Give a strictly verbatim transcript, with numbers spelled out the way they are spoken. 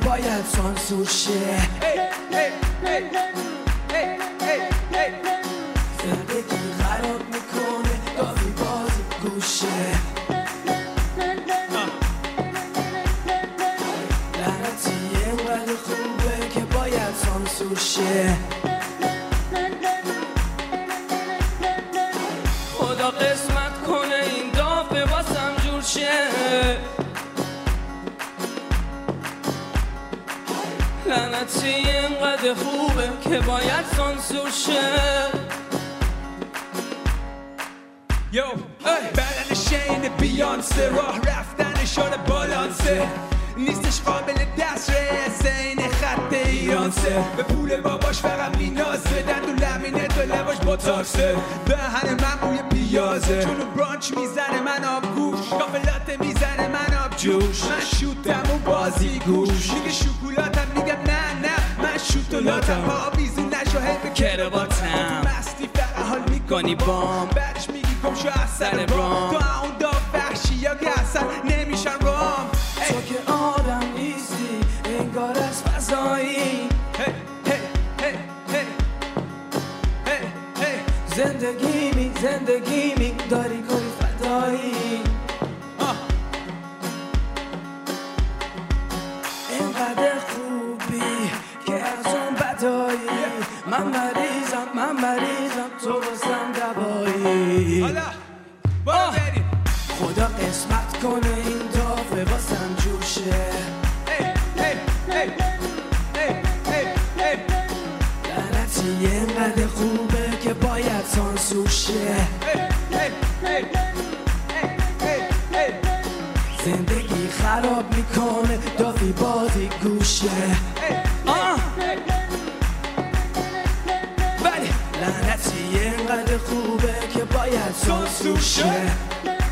باید سانسور شه. زندگی خراب میکنه داوی بازی گوشه. لعنتی اینقدر خوبه که باید سانسور شه. خدا قسمت کنه این دافه واسم جور شه. لعنتی اینقدر خوبه که باید سانسور شه. یو بدن شین بیانسه راه رفتن شاره بالانسه نیستش قابل دسترس این خط ایرانسه به پول باباش فقط مینازه دندون لمینه تو لباش با تاکسه دهن من بوی پیازه چونو برانچ میزنه من آب گوش کافلات میزنه من آب جوش من شوتم و بازی گوش میگه شکولاتم میگم نه نه من شوتولاتم آویزون نشو هی به کرواتم مستی فقط حال میکنی بام بعدش میگی گم شو اثر برام تو اون دا وحشی یا که اصلا نمیشن رام تو که آدم نیستی انگار از فضایی. زندگی می زندگی می داری کاری فدایی. اینقدر خوبی که از اون بدایی. من مریضم من مریضم تو واسم دوایی. حالا برو بریم خدا قسمت کنه این دافه واسم جور شه. لعنتی اینقدر خوبه که باید سانسور شه. زندگی خراب میکنه دافی بازی گوشه. ولی لعنتی اینقدر خوبه که باید سانسور شه.